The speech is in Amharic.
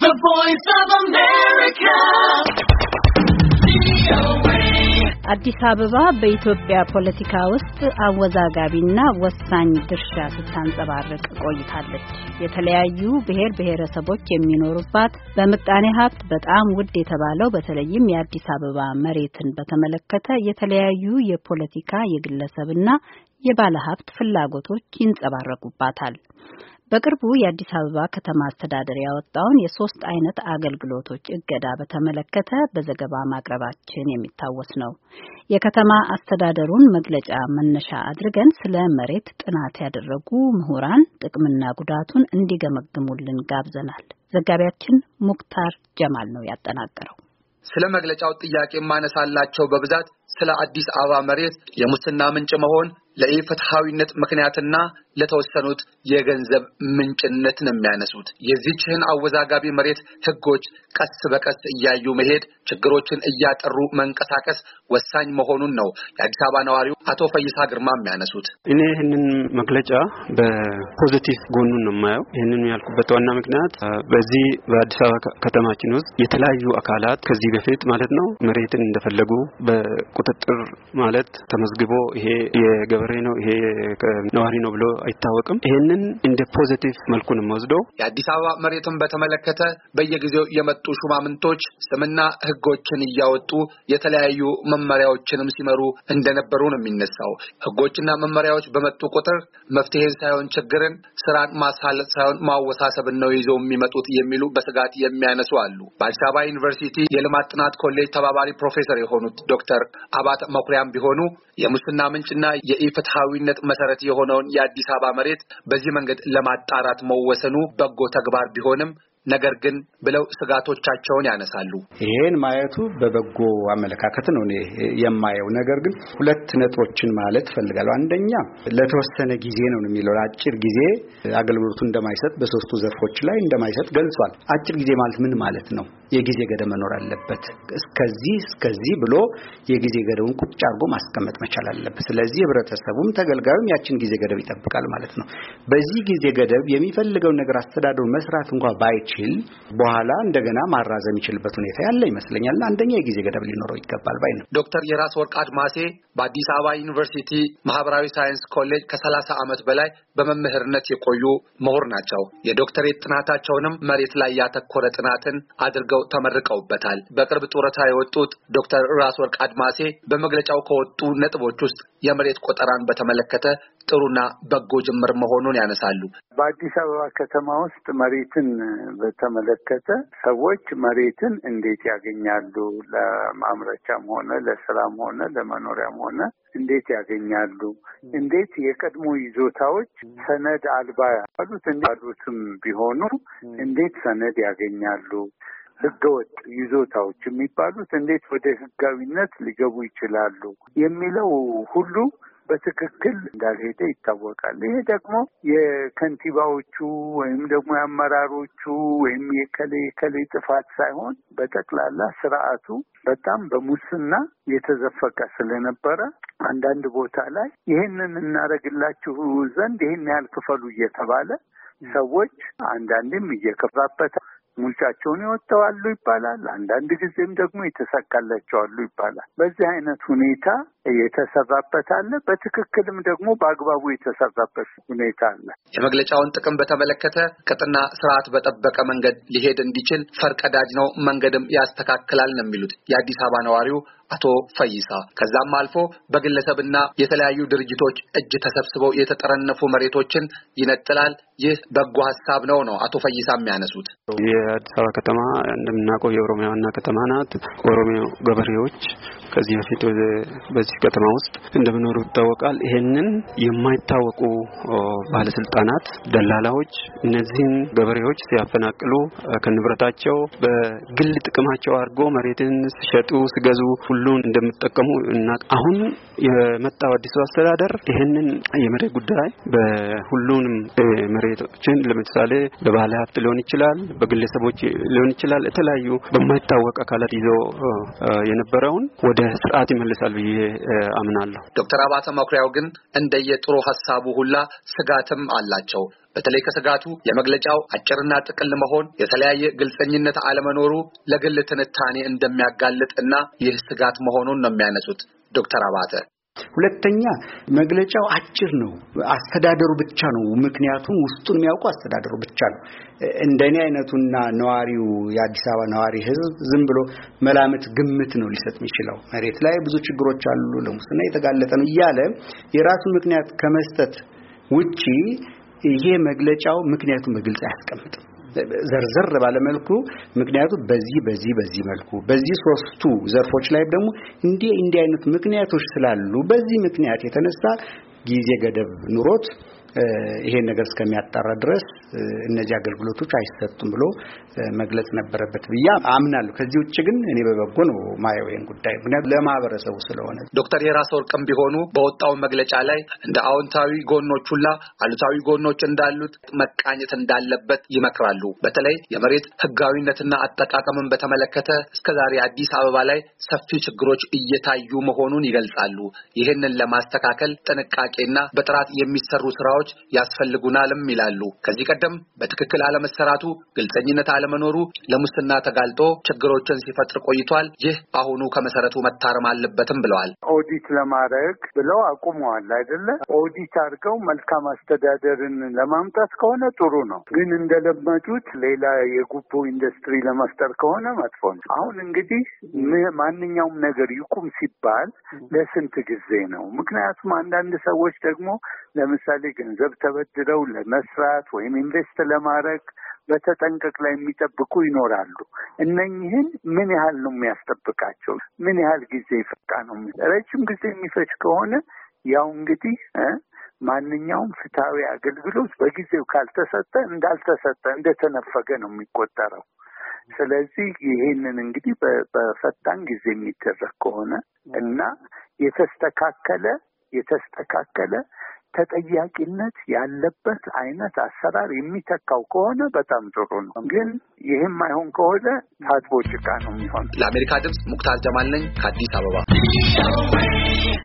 The Voice of America. አዲስ አበባ በኢትዮጵያ ፖለቲካ ውስጥ አወዛጋቢና ወሳኝ ድርሻ ስታንጸባርቅ ቆይታለች። የተለያዩ ብሔር ብሔረሰቦች የሚኖሩባት በምጣኔ ሀብት በጣም ውድ የተባለው በተለይም የአዲስ አበባ መሬትን በተመለከተ የተለያዩ የፖለቲካ የግለሰብና የባለሀብት ፍላጎቶች ይንጸባረቁባታል። በቅርቡ የአዲስ አበባ ከተማ አስተዳደር ያወጣውን የሶስት አይነት አገልግሎቶች እገዳ በተመለከተ በዘገባ ማቅረባችን የሚታወስ ነው። የከተማ አስተዳደሩን መግለጫ መነሻ አድርገን ስለ መሬት ጥናት ያደረጉ ምሁራን ጥቅምና ጉዳቱን እንዲገመግሙልን ጋብዘናል። ዘጋቢያችን ሙክታር ጀማል ነው ያጠናቀረው። ስለ መግለጫው ጥያቄ ማነሳላቸው በብዛት ስለ አዲስ አበባ መሬት የሙስና ምንጭ መሆን ለኢፍትሃዊነት ምክንያትና ለተወሰኑት የገንዘብ ምንጭነት ነው የሚያነሱት። የዚህችን አወዛጋቢ መሬት ህጎች ቀስ በቀስ እያዩ መሄድ ችግሮችን እያጠሩ መንቀሳቀስ ወሳኝ መሆኑን ነው የአዲስ አበባ ነዋሪው አቶ ፈይሳ ግርማ የሚያነሱት። እኔ ይህንን መግለጫ በፖዚቲቭ ጎኑን ነው የማየው። ይህንን ያልኩበት ዋና ምክንያት በዚህ በአዲስ አበባ ከተማችን ውስጥ የተለያዩ አካላት ከዚህ በፊት ማለት ነው መሬትን እንደፈለጉ በቁጥጥር ማለት ተመዝግቦ ይሄ የገበሬ ነው ይሄ ነዋሪ ነው ብሎ አይታወቅም። ይሄንን እንደ ፖዚቲቭ መልኩ ነው ወስደው የአዲስ አበባ መሬትን በተመለከተ በየጊዜው የመጡ ሹማምንቶች ስምና ህጎችን እያወጡ የተለያዩ መመሪያዎችንም ሲመሩ እንደነበሩ ነው የሚነሳው። ህጎችና መመሪያዎች በመጡ ቁጥር መፍትሄን ሳይሆን ችግርን፣ ስራን ማሳለጥ ሳይሆን ማወሳሰብን ነው ይዘው የሚመጡት የሚሉ በስጋት የሚያነሱ አሉ። በአዲስ አበባ ዩኒቨርሲቲ የልማት ጥናት ኮሌጅ ተባባሪ ፕሮፌሰር የሆኑት ዶክተር አባተ መኩሪያም ቢሆኑ የሙስና ምንጭና የኢፍትሃዊነት መሰረት የሆነውን የአዲስ አበባ መሬት በዚህ መንገድ ለማጣራት መወሰኑ በጎ ተግባር ቢሆንም ነገር ግን ብለው ስጋቶቻቸውን ያነሳሉ። ይሄን ማየቱ በበጎ አመለካከት ነው የማየው። ነገር ግን ሁለት ነጥቦችን ማለት ፈልጋለሁ። አንደኛ ለተወሰነ ጊዜ ነው የሚለው አጭር ጊዜ አገልግሎቱ እንደማይሰጥ በሶስቱ ዘርፎች ላይ እንደማይሰጥ ገልጿል። አጭር ጊዜ ማለት ምን ማለት ነው? የጊዜ ገደብ መኖር አለበት። እስከዚህ ብሎ የጊዜ ገደቡን ቁጭ አድርጎ ማስቀመጥ መቻል አለበት። ስለዚህ ህብረተሰቡም ተገልጋዩም ያችን ጊዜ ገደብ ይጠብቃል ማለት ነው። በዚህ ጊዜ ገደብ የሚፈልገው ነገር አስተዳደሩ መስራት እንኳን ባይችል በኋላ እንደገና ማራዘም ይችላልበት ሁኔታ ያለ ይመስለኛል። አንደኛ የጊዜ ገደብ ሊኖረው ይገባል ባይ ነው። ዶክተር የራስ ወርቅ አድማሴ በአዲስ አበባ ዩኒቨርሲቲ ማህበራዊ ሳይንስ ኮሌጅ ከ30 ዓመት በላይ በመምህርነት የቆዩ ምሁር ናቸው። የዶክተሬት ጥናታቸውንም መሬት ላይ ያተኮረ ጥናትን አድርገው ተመርቀውበታል። በቅርብ ጡረታ የወጡት ዶክተር ራስ ወርቅ አድማሴ በመግለጫው ከወጡ ነጥቦች ውስጥ የመሬት ቆጠራን በተመለከተ ጥሩና በጎ ጅምር መሆኑን ያነሳሉ። በአዲስ አበባ ከተማ ውስጥ መሬትን በተመለከተ ሰዎች መሬትን እንዴት ያገኛሉ? ለማምረቻም ሆነ ለስራም ሆነ ለመኖሪያም ሆነ እንዴት ያገኛሉ? እንዴት የቀድሞ ይዞታዎች ሰነድ አልባ ያሉትም ቢሆኑ እንዴት ሰነድ ያገኛሉ? ህገወጥ ይዞታዎች የሚባሉት እንዴት ወደ ህጋዊነት ሊገቡ ይችላሉ? የሚለው ሁሉ በትክክል እንዳልሄደ ይታወቃል። ይሄ ደግሞ የከንቲባዎቹ ወይም ደግሞ የአመራሮቹ ወይም የከሌ ጥፋት ሳይሆን በጠቅላላ ስርዓቱ በጣም በሙስና የተዘፈቀ ስለነበረ አንዳንድ ቦታ ላይ ይሄንን እናደርግላችሁ ዘንድ ይሄን ያህል ክፈሉ እየተባለ ሰዎች አንዳንዴም እየከፋበት ሙልቻቸውን ይወጣዋሉ ይባላል። አንዳንድ ጊዜም ደግሞ የተሳካላቸው አሉ ይባላል። በዚህ አይነት ሁኔታ የተሰራበት አለ። በትክክልም ደግሞ በአግባቡ የተሰራበት ሁኔታ አለ። የመግለጫውን ጥቅም በተመለከተ ቅጥና ስርዓት በጠበቀ መንገድ ሊሄድ እንዲችል ፈርቀዳጅ ነው፣ መንገድም ያስተካክላል ነው የሚሉት የአዲስ አበባ ነዋሪው አቶ ፈይሳ። ከዛም አልፎ በግለሰብና የተለያዩ ድርጅቶች እጅ ተሰብስበው የተጠረነፉ መሬቶችን ይነጥላል። ይህ በጎ ሐሳብ ነው አቶ ፈይሳ የሚያነሱት። የአዲስ አበባ ከተማ እንደምናውቀው የኦሮሚያ ዋና ከተማ ናት። ኦሮሚያ ገበሬዎች ከዚህ በፊት በዚህ ከተማ ውስጥ እንደሚኖሩ ይታወቃል። ይሄንን የማይታወቁ ባለስልጣናት፣ ደላላዎች እነዚህን ገበሬዎች ሲያፈናቅሉ ከንብረታቸው በግል ጥቅማቸው አድርጎ መሬትን ሲሸጡ ሲገዙ ሁሉን እንደምትጠቀሙ እና አሁን የመጣው አዲሱ አስተዳደር ይሄንን የመሬት ጉዳይ በሁሉንም መሬቶችን ለምሳሌ በባለ ሀብት ሊሆን ይችላል፣ በግለሰቦች ሊሆን ይችላል፣ የተለያዩ በማይታወቅ አካላት ይዞ የነበረውን ወደ ስርዓት ይመልሳል ብዬ አምናለሁ። ዶክተር አባተ መኩሪያው ግን እንደየጥሩ ሐሳቡ ሁላ ስጋትም አላቸው። በተለይ ከስጋቱ የመግለጫው አጭርና ጥቅል መሆን፣ የተለያየ ግልጽኝነት አለመኖሩ ለግል ትንታኔ እንደሚያጋልጥና ይህ ስጋት መሆኑን ነው የሚያነሱት ዶክተር አባተ። ሁለተኛ መግለጫው አጭር ነው። አስተዳደሩ ብቻ ነው ምክንያቱም ውስጡን የሚያውቀው አስተዳደሩ ብቻ ነው። እንደኔ አይነቱና ነዋሪው የአዲስ አበባ ነዋሪ ህዝብ ዝም ብሎ መላምት ግምት ነው ሊሰጥ የሚችለው። መሬት ላይ ብዙ ችግሮች አሉ፣ ለሙስና የተጋለጠ ነው እያለ የራሱን ምክንያት ከመስጠት ውጪ ይሄ መግለጫው ምክንያቱን በግልጽ አያስቀምጥም። ዘርዘር ባለ መልኩ ምክንያቱም በዚህ መልኩ በዚህ ሶስቱ ዘርፎች ላይ ደግሞ እንዲህ አይነት ምክንያቶች ስላሉ በዚህ ምክንያት የተነሳ ጊዜ ገደብ ኑሮት ይሄን ነገር እስከሚያጣራ ድረስ እነዚህ አገልግሎቶች አይሰጡም ብሎ መግለጽ ነበረበት ብዬ አምናለሁ። ከዚህ ውጭ ግን እኔ በበጎ ነው ማየው ይሄን ጉዳይ ምክንያቱም ለማህበረሰቡ ስለሆነ። ዶክተር የራስ ወርቅም ቢሆኑ በወጣው መግለጫ ላይ እንደ አዎንታዊ ጎኖች ሁላ አሉታዊ ጎኖች እንዳሉት መቃኘት እንዳለበት ይመክራሉ። በተለይ የመሬት ህጋዊነትና አጠቃቀምን በተመለከተ እስከዛሬ አዲስ አበባ ላይ ሰፊ ችግሮች እየታዩ መሆኑን ይገልጻሉ። ይህንን ለማስተካከል ጥንቃቄና በጥራት የሚሰሩ ስራዎች ያስፈልጉናልም ይላሉ። ከዚህ ቀደም በትክክል አለመሰራቱ፣ ግልጽኝነት አለመኖሩ ለሙስና ተጋልጦ ችግሮችን ሲፈጥር ቆይቷል። ይህ አሁኑ ከመሰረቱ መታረም አለበትም ብለዋል። ኦዲት ለማድረግ ብለው አቁመዋል አይደለ? ኦዲት አድርገው መልካም አስተዳደርን ለማምጣት ከሆነ ጥሩ ነው። ግን እንደለመዱት ሌላ የጉቦ ኢንዱስትሪ ለመፍጠር ከሆነ መጥፎ ነው። አሁን እንግዲህ ማንኛውም ነገር ይቁም ሲባል ለስንት ጊዜ ነው? ምክንያቱም አንዳንድ ሰዎች ደግሞ ለምሳሌ ገንዘብ ተበድረው ለመስራት ወይም ኢንቨስት ለማድረግ በተጠንቀቅ ላይ የሚጠብቁ ይኖራሉ። እነኚህን ምን ያህል ነው የሚያስጠብቃቸው? ምን ያህል ጊዜ ይፈቃ ነው? ረጅም ጊዜ የሚፈጅ ከሆነ ያው እንግዲህ ማንኛውም ፍትሃዊ አገልግሎት በጊዜው ካልተሰጠ እንዳልተሰጠ እንደተነፈገ ነው የሚቆጠረው። ስለዚህ ይሄንን እንግዲህ በፈጣን ጊዜ የሚደረግ ከሆነ እና የተስተካከለ ተጠያቂነት ያለበት አይነት አሰራር የሚተካው ከሆነ በጣም ጥሩ ነው። ግን ይህም አይሆን ከሆነ ታጥቦ ጭቃ ነው የሚሆነው። ለአሜሪካ ድምፅ ሙክታር ጀማል ነኝ ከአዲስ አበባ።